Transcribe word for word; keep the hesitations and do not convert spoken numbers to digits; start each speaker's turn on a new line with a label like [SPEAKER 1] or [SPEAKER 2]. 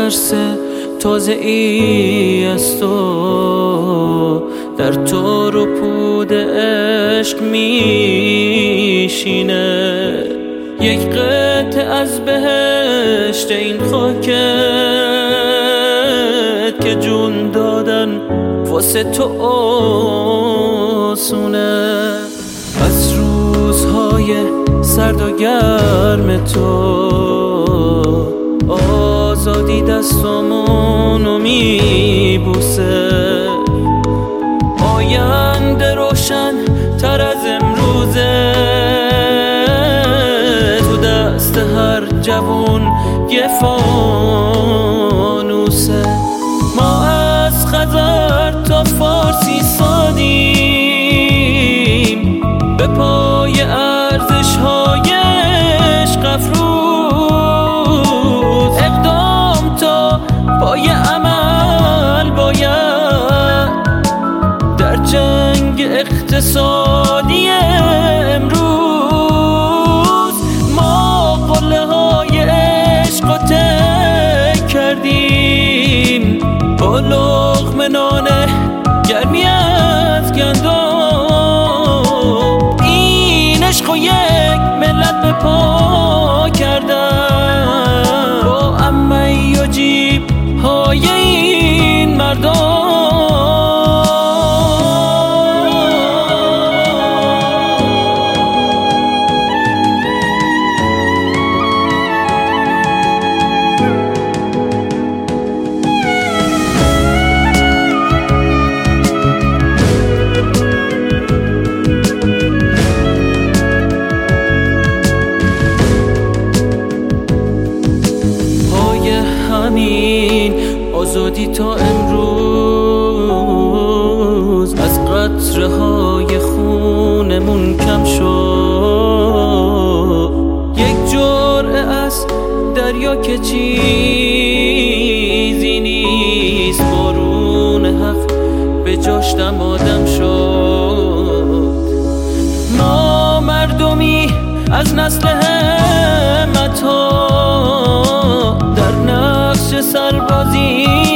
[SPEAKER 1] ترس تازه ای است و در تار و پود عشق میشینه. یک قطعه از بهشت این خاکت که جون دادن واسه تو آسونه. از روزهای سرد و گرم تو آزادی دستامونو میبوسه. آینده روشن تر از امروزه، تو دست هر جوون یه فانوسه. ما از خزر تا فارسی سادیم، به پای ارزش های عشق افروز. اقدام تا پای عمل باید در جنگ اقتصادی امروز. ما قله های عشق رو طی کردیم با لقمه نان گرمی از گندم. این عشق رو یک ملت به پا کردن با عمه و جیب های این مردم. همین آزادی تا امروز از قطره های خونمون کم شد. یک جرعه از دریا که چیزی نیست، بارون حق به جاش دم آدم شد. ما مردمی از نسل همت ها در نقش سربازی